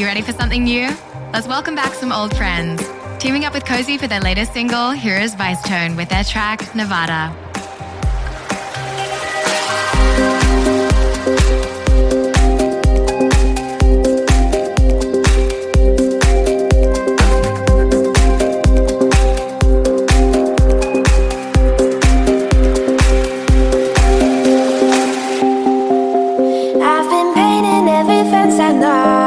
You ready for something new? Let's welcome back some old friends. Teaming up with Cozy for their latest single, here is Vice Tone with their track, Nevada. I've been painting every fence I know.